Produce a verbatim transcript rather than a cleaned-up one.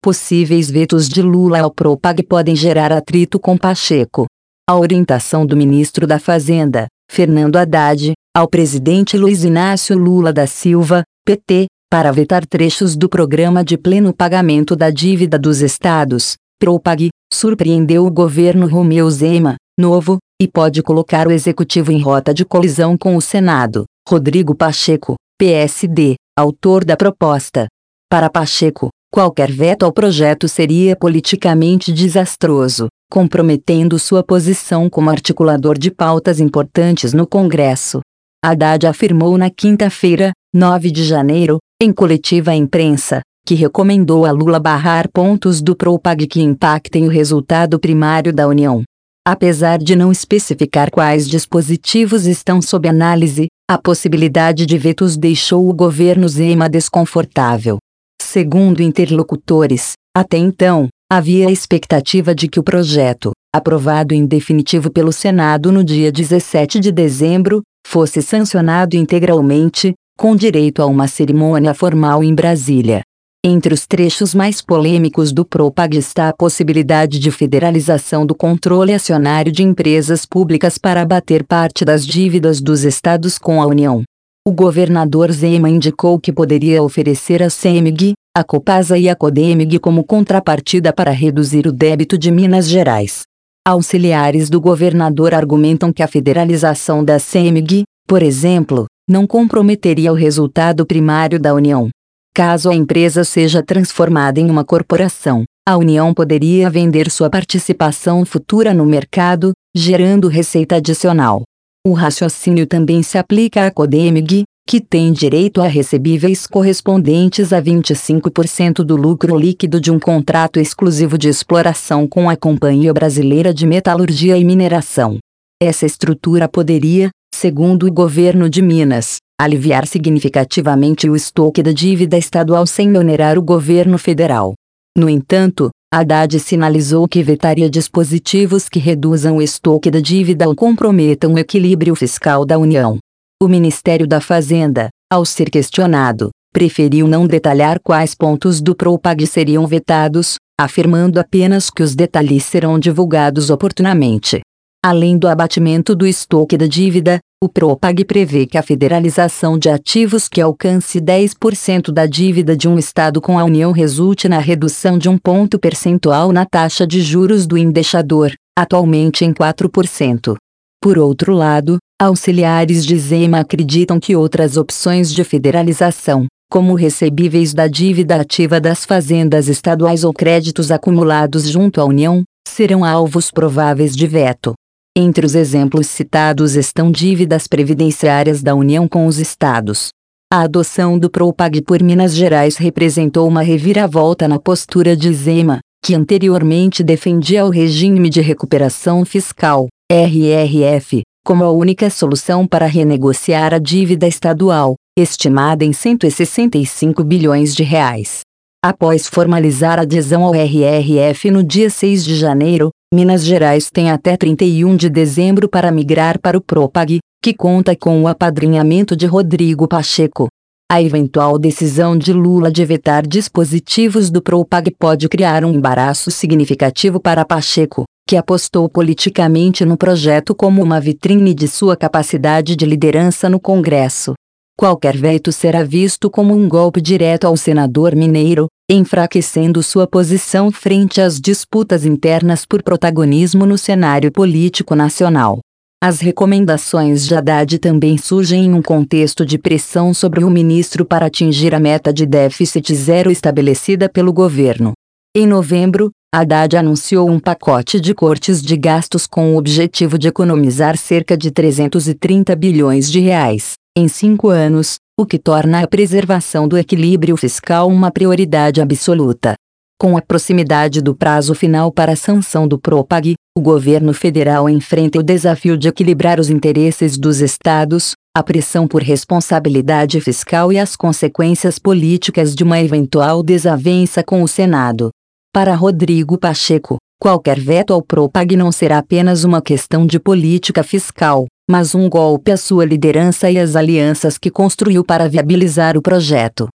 possíveis vetos de Lula ao Propag podem gerar atrito com Pacheco. A orientação do ministro da Fazenda, Fernando Haddad, ao presidente Luiz Inácio Lula da Silva, P T, para vetar trechos do Programa de Pleno Pagamento da Dívida dos Estados, Propag, surpreendeu o governo Romeu Zema, novo, e pode colocar o executivo em rota de colisão com o Senado. Rodrigo Pacheco, P S D, autor da proposta. Para Pacheco, qualquer veto ao projeto seria politicamente desastroso, comprometendo sua posição como articulador de pautas importantes no Congresso. Haddad afirmou na quinta-feira, nove de janeiro, em coletiva à imprensa, que recomendou a Lula barrar pontos do Propag que impactem o resultado primário da União. Apesar de não especificar quais dispositivos estão sob análise, a possibilidade de vetos deixou o governo Zema desconfortável. Segundo interlocutores, até então, havia a expectativa de que o projeto, aprovado em definitivo pelo Senado no dia dezessete de dezembro, fosse sancionado integralmente, com direito a uma cerimônia formal em Brasília. Entre os trechos mais polêmicos do Propag está a possibilidade de federalização do controle acionário de empresas públicas para abater parte das dívidas dos estados com a União. O governador Zema indicou que poderia oferecer a CEMIG, a Copasa e a Codemig como contrapartida para reduzir o débito de Minas Gerais. Auxiliares do governador argumentam que a federalização da CEMIG, por exemplo, não comprometeria o resultado primário da União. Caso a empresa seja transformada em uma corporação, a União poderia vender sua participação futura no mercado, gerando receita adicional. O raciocínio também se aplica à Codemig, que tem direito a recebíveis correspondentes a vinte e cinco por cento do lucro líquido de um contrato exclusivo de exploração com a Companhia Brasileira de Metalurgia e Mineração. Essa estrutura poderia, segundo o governo de Minas, aliviar significativamente o estoque da dívida estadual sem onerar o governo federal. No entanto, Haddad sinalizou que vetaria dispositivos que reduzam o estoque da dívida ou comprometam o equilíbrio fiscal da União. O Ministério da Fazenda, ao ser questionado, preferiu não detalhar quais pontos do Propag seriam vetados, afirmando apenas que os detalhes serão divulgados oportunamente. Além do abatimento do estoque da dívida, o Propag prevê que a federalização de ativos que alcance dez por cento da dívida de um estado com a União resulte na redução de um ponto percentual na taxa de juros do indexador, atualmente em quatro por cento. Por outro lado, auxiliares de Zema acreditam que outras opções de federalização, como recebíveis da dívida ativa das fazendas estaduais ou créditos acumulados junto à União, serão alvos prováveis de veto. Entre os exemplos citados estão dívidas previdenciárias da União com os estados. A adoção do Propag por Minas Gerais representou uma reviravolta na postura de Zema, que anteriormente defendia o regime de recuperação fiscal, R R F, como a única solução para renegociar a dívida estadual, estimada em cento e sessenta e cinco bilhões de reais. Após formalizar a adesão ao R R F no dia seis de janeiro, Minas Gerais tem até trinta e um de dezembro para migrar para o Propag, que conta com o apadrinhamento de Rodrigo Pacheco. A eventual decisão de Lula de vetar dispositivos do Propag pode criar um embaraço significativo para Pacheco, que apostou politicamente no projeto como uma vitrine de sua capacidade de liderança no Congresso. Qualquer veto será visto como um golpe direto ao senador mineiro, enfraquecendo sua posição frente às disputas internas por protagonismo no cenário político nacional. As recomendações de Haddad também surgem em um contexto de pressão sobre o ministro para atingir a meta de déficit zero estabelecida pelo governo. Em novembro, Haddad anunciou um pacote de cortes de gastos com o objetivo de economizar cerca de trezentos e trinta bilhões de reais, em cinco anos, o que torna a preservação do equilíbrio fiscal uma prioridade absoluta. Com a proximidade do prazo final para a sanção do Propag, o governo federal enfrenta o desafio de equilibrar os interesses dos estados, a pressão por responsabilidade fiscal e as consequências políticas de uma eventual desavença com o Senado. Para Rodrigo Pacheco, qualquer veto ao Propag não será apenas uma questão de política fiscal, mas um golpe à sua liderança e às alianças que construiu para viabilizar o projeto.